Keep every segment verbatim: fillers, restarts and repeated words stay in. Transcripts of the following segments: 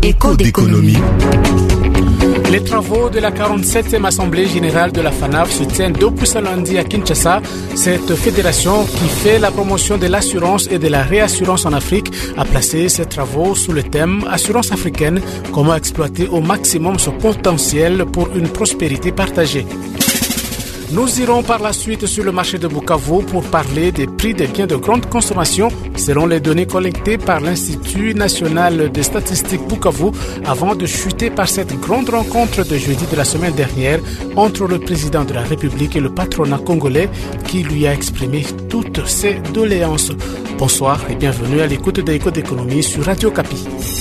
Écho d'économie. Les travaux de la quarante-septième Assemblée générale de la FANAF se tiennent depuis ce lundi à Kinshasa. Cette fédération qui fait la promotion de l'assurance et de la réassurance en Afrique a placé ses travaux sous le thème « Assurance africaine, comment exploiter au maximum son potentiel pour une prospérité partagée ». Nous irons par la suite sur le marché de Bukavu pour parler des prix des biens de grande consommation selon les données collectées par l'Institut national des statistiques Bukavu avant de chuter par cette grande rencontre de jeudi de la semaine dernière entre le président de la République et le patronat congolais qui lui a exprimé toutes ses doléances. Bonsoir et bienvenue à l'écoute d'Écho d'économie sur Radio Kapi.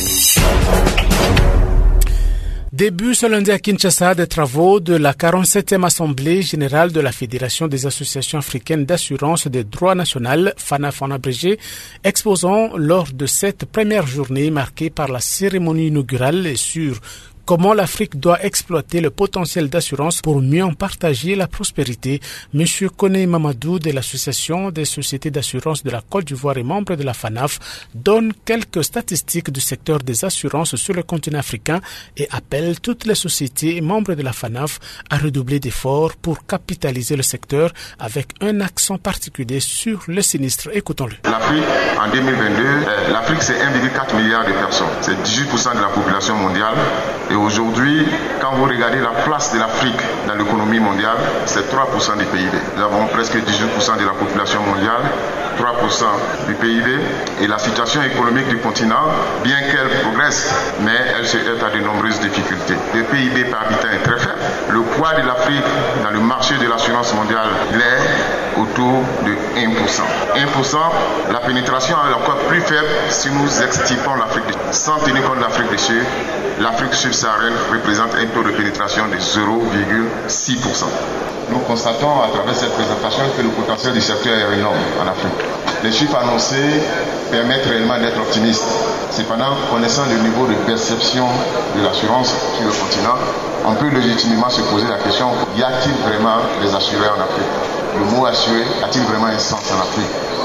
Début ce lundi à Kinshasa des travaux de la quarante-septième Assemblée générale de la Fédération des associations africaines d'assurance des droits nationaux, FANAF en abrégé, exposant lors de cette première journée marquée par la cérémonie inaugurale sur comment l'Afrique doit exploiter le potentiel d'assurance pour mieux en partager la prospérité. Monsieur Koné Mamadou de l'Association des sociétés d'assurance de la Côte d'Ivoire et membre de la FANAF donne quelques statistiques du secteur des assurances sur le continent africain et appelle toutes les sociétés et membres de la FANAF à redoubler d'efforts pour capitaliser le secteur avec un accent particulier sur le sinistre. Écoutons-le. L'Afrique, en deux mille vingt-deux, euh, l'Afrique c'est un virgule quatre milliard de personnes. C'est dix-huit pour cent de la population mondiale. Et aujourd'hui, quand vous regardez la place de l'Afrique dans l'économie mondiale, c'est trois pour cent du P I B. Nous avons presque dix-huit pour cent de la population mondiale, trois pour cent du P I B. Et la situation économique du continent, bien qu'elle progresse, mais elle se heurte à de nombreuses difficultés. Le P I B par habitant est très faible. Le poids de l'Afrique dans le marché de l'assurance mondiale, il est autour de un pour cent. un pour cent, la pénétration est encore plus faible si nous extirpons l'Afrique du Sud. Sans tenir compte de l'Afrique du Sud, l'Afrique subsaharienne représente un taux de pénétration de zéro virgule six pour cent. Nous constatons à travers cette présentation que le potentiel du secteur est énorme en Afrique. Les chiffres annoncés permettent réellement d'être optimistes. Cependant, connaissant le niveau de perception de l'assurance sur le continent, on peut légitimement se poser la question, y a-t-il vraiment des assurés en Afrique? Le mot assuré a-t-il vraiment un sens en Afrique?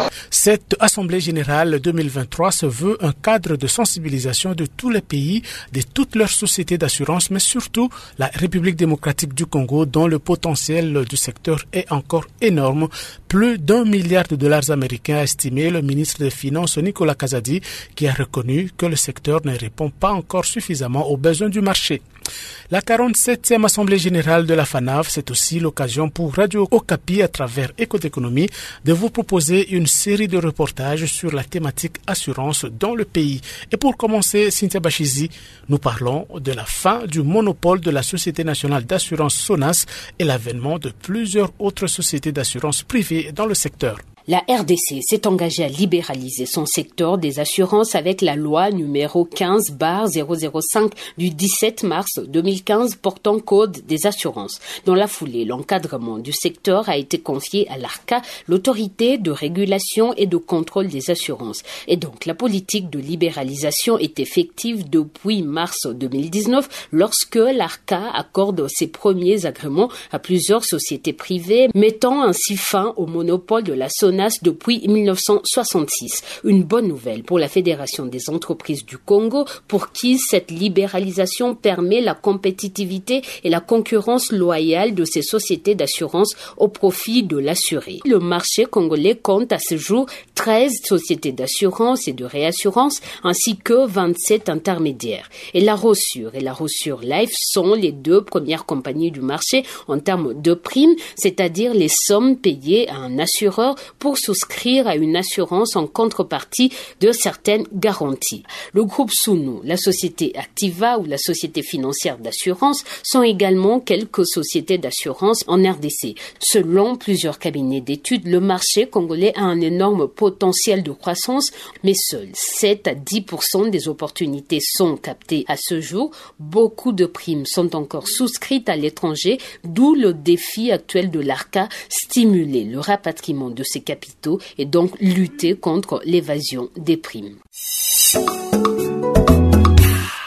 Cette Assemblée générale deux mille vingt-trois se veut un cadre de sensibilisation de tous les pays, de toutes leurs sociétés d'assurance, mais surtout la République démocratique du Congo, dont le potentiel du secteur est encore énorme. Plus d'un milliard de dollars américains a estimé le ministre des Finances Nicolas Kazadi, qui a reconnu que le secteur ne répond pas encore suffisamment aux besoins du marché. La quarante-septième Assemblée générale de la FANAF, c'est aussi l'occasion pour Radio Okapi, à travers Écho d'économie, de vous proposer une série de reportages sur la thématique assurance dans le pays. Et pour commencer, Cynthia Bachizi, nous parlons de la fin du monopole de la Société nationale d'assurance SONAS et l'avènement de plusieurs autres sociétés d'assurance privées dans le secteur. La R D C s'est engagée à libéraliser son secteur des assurances avec la loi numéro quinze barre zéro zéro cinq du dix-sept mars deux mille quinze portant code des assurances. Dans la foulée, l'encadrement du secteur a été confié à l'ARCA, l'autorité de régulation et de contrôle des assurances. Et donc, la politique de libéralisation est effective depuis mars deux mille dix-neuf lorsque l'ARCA accorde ses premiers agréments à plusieurs sociétés privées, mettant ainsi fin au monopole de la SONAS depuis mille neuf cent soixante-six. Une bonne nouvelle pour la Fédération des entreprises du Congo, pour qui cette libéralisation permet la compétitivité et la concurrence loyale de ces sociétés d'assurance au profit de l'assuré. Le marché congolais compte à ce jour treize sociétés d'assurance et de réassurance ainsi que vingt-sept intermédiaires. Et la Rossure et la Rossure Life sont les deux premières compagnies du marché en termes de primes, c'est-à-dire les sommes payées à un assureur pour pour souscrire à une assurance en contrepartie de certaines garanties. Le groupe Sunu, la société Activa ou la société financière d'assurance sont également quelques sociétés d'assurance en R D C. Selon plusieurs cabinets d'études, le marché congolais a un énorme potentiel de croissance, mais seuls sept à dix pour cent des opportunités sont captées à ce jour. Beaucoup de primes sont encore souscrites à l'étranger, d'où le défi actuel de l'ARCA, stimuler le rapatriement de ces capitaux et donc lutter contre l'évasion des primes.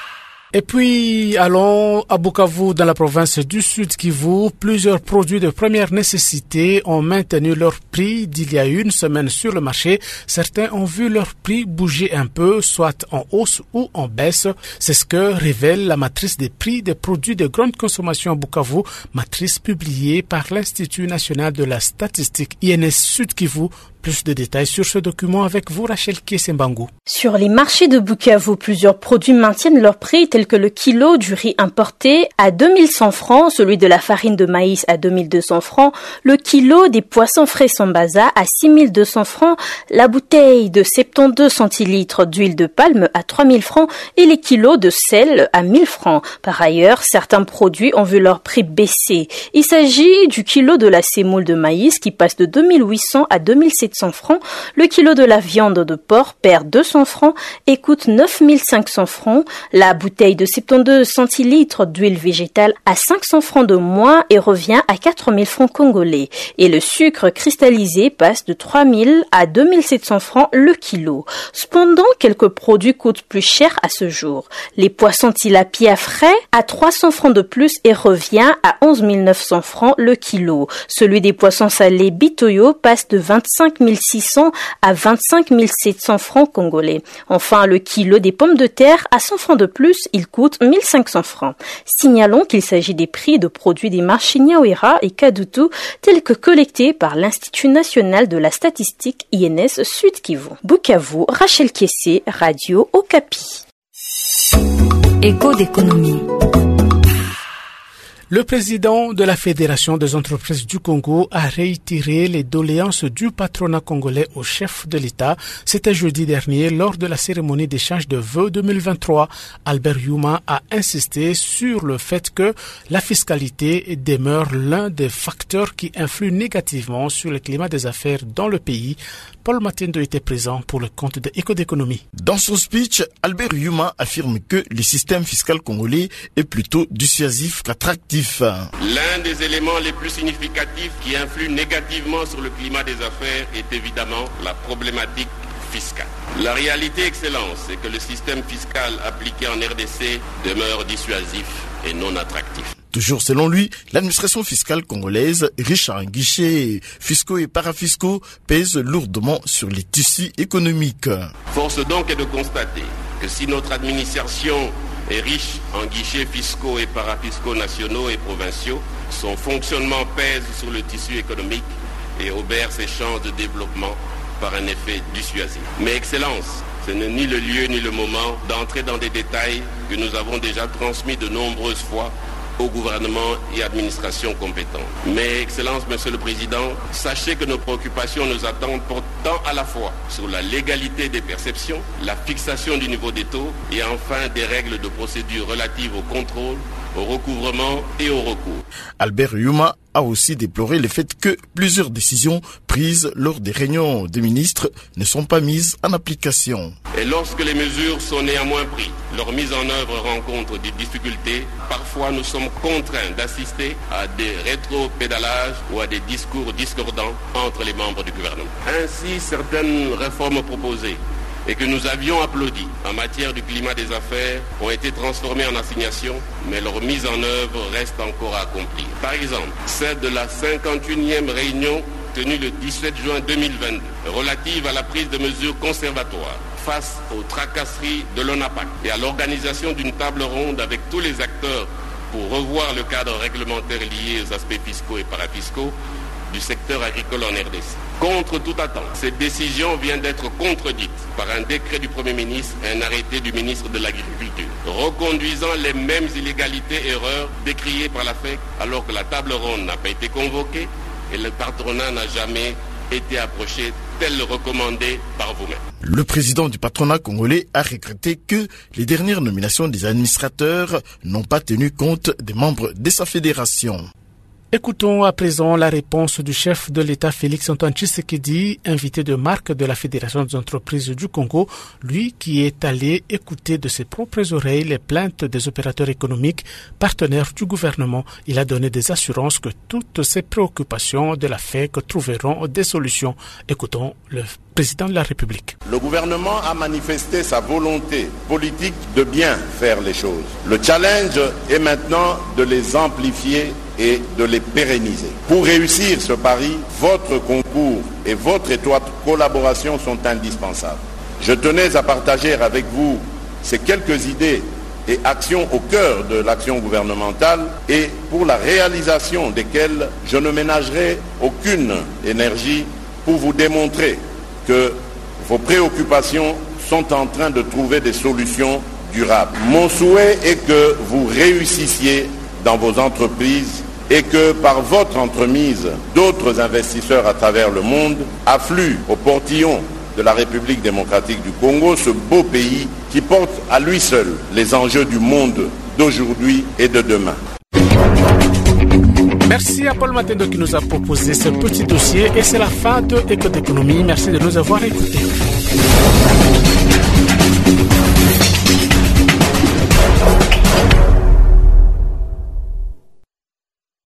Et puis, allons à Bukavu, dans la province du Sud Kivu. Plusieurs produits de première nécessité ont maintenu leur prix d'il y a une semaine sur le marché. Certains ont vu leur prix bouger un peu, soit en hausse ou en baisse. C'est ce que révèle la matrice des prix des produits de grande consommation à Bukavu, matrice publiée par l'Institut national de la statistique I N S Sud Kivu. Plus de détails sur ce document avec vous, Rachel Kiesembangu. Sur les marchés de Bukavu, plusieurs produits maintiennent leur prix, tels que le kilo du riz importé à deux mille cent francs, celui de la farine de maïs à deux mille deux cents francs, le kilo des poissons frais Sambaza à six mille deux cents francs, la bouteille de soixante-douze centilitres d'huile de palme à trois mille francs et les kilos de sel à mille francs. Par ailleurs, certains produits ont vu leur prix baisser. Il s'agit du kilo de la semoule de maïs qui passe de deux mille huit cents à deux mille sept cents francs, le kilo de la viande de porc perd deux cents francs et coûte neuf mille cinq cents francs, la bouteille de soixante-douze centilitres d'huile végétale à cinq cents francs de moins et revient à quatre mille francs congolais. Et le sucre cristallisé passe de trois mille à deux mille sept cents francs le kilo. Cependant, quelques produits coûtent plus cher à ce jour. Les poissons tilapia frais à trois cents francs de plus et revient à onze mille neuf cents francs le kilo. Celui des poissons salés Bitoyo passe de vingt-cinq mille six cents à vingt-cinq mille sept cents francs congolais. Enfin, le kilo des pommes de terre à cent francs de plus, il coûte mille cinq cents francs. Signalons qu'il s'agit des prix de produits des marchés Nyawera et Kadutu tels que collectés par l'Institut national de la statistique I N S Sud Kivu. Bukavu, Rachel Kessé, Radio Okapi. Écho d'économie. Le président de la Fédération des entreprises du Congo a réitéré les doléances du patronat congolais au chef de l'État. C'était jeudi dernier lors de la cérémonie d'échange de vœux deux mille vingt-trois. Albert Youma a insisté sur le fait que la fiscalité demeure l'un des facteurs qui influent négativement sur le climat des affaires dans le pays. Paul Matendo était présent pour le compte de Éco d'économie. Dans son speech, Albert Youma affirme que le système fiscal congolais est plutôt dissuasif qu'attractif. L'un des éléments les plus significatifs qui influent négativement sur le climat des affaires est évidemment la problématique fiscale. La réalité, Excellence, c'est que le système fiscal appliqué en R D C demeure dissuasif et non attractif. Toujours selon lui, l'administration fiscale congolaise, riche en guichets fiscaux et parafiscaux, pèse lourdement sur les tissus économiques. Force donc est de constater que si notre administration est riche en guichets fiscaux et parafiscaux nationaux et provinciaux, son fonctionnement pèse sur le tissu économique et obère ses chances de développement par un effet dissuasif. Mais Excellence, ce n'est ni le lieu ni le moment d'entrer dans des détails que nous avons déjà transmis de nombreuses fois au gouvernement et administration compétentes. Mais Excellence, Monsieur le Président, sachez que nos préoccupations nous attendent portant à la fois sur la légalité des perceptions, la fixation du niveau des taux et enfin des règles de procédure relatives au contrôle, au recouvrement et au recours. Albert Youma a aussi déploré le fait que plusieurs décisions prises lors des réunions des ministres ne sont pas mises en application. Et lorsque les mesures sont néanmoins prises, leur mise en œuvre rencontre des difficultés. Parfois, nous sommes contraints d'assister à des rétro-pédalages ou à des discours discordants entre les membres du gouvernement. Ainsi, certaines réformes proposées et que nous avions applaudi en matière du climat des affaires ont été transformées en assignations, mais leur mise en œuvre reste encore à accomplir. Par exemple, celle de la cinquante-et-unième réunion tenue le dix-sept juin deux mille vingt-deux, relative à la prise de mesures conservatoires face aux tracasseries de l'ONAPAC et à l'organisation d'une table ronde avec tous les acteurs pour revoir le cadre réglementaire lié aux aspects fiscaux et parafiscaux du secteur agricole en R D C. Contre toute attente, cette décision vient d'être contredite par un décret du Premier ministre et un arrêté du ministre de l'Agriculture, reconduisant les mêmes illégalités et erreurs décriées par la F E C alors que la table ronde n'a pas été convoquée et le patronat n'a jamais été approché tel recommandé par vous-même. Le président du patronat congolais a regretté que les dernières nominations des administrateurs n'ont pas tenu compte des membres de sa fédération. Écoutons à présent la réponse du chef de l'État Félix Antoine Tshisekedi, invité de marque de la Fédération des entreprises du Congo, lui qui est allé écouter de ses propres oreilles les plaintes des opérateurs économiques partenaires du gouvernement. Il a donné des assurances que toutes ces préoccupations de la F E C trouveront des solutions. Écoutons le président de la République. Le gouvernement a manifesté sa volonté politique de bien faire les choses. Le challenge est maintenant de les amplifier et de les pérenniser. Pour réussir ce pari, votre concours et votre étroite collaboration sont indispensables. Je tenais à partager avec vous ces quelques idées et actions au cœur de l'action gouvernementale et pour la réalisation desquelles je ne ménagerai aucune énergie pour vous démontrer que vos préoccupations sont en train de trouver des solutions durables. Mon souhait est que vous réussissiez dans vos entreprises et que par votre entremise, d'autres investisseurs à travers le monde affluent au portillon de la République démocratique du Congo, ce beau pays qui porte à lui seul les enjeux du monde d'aujourd'hui et de demain. Merci à Paul Matendo qui nous a proposé ce petit dossier et c'est la fin de Éco d'économie. Merci de nous avoir écoutés.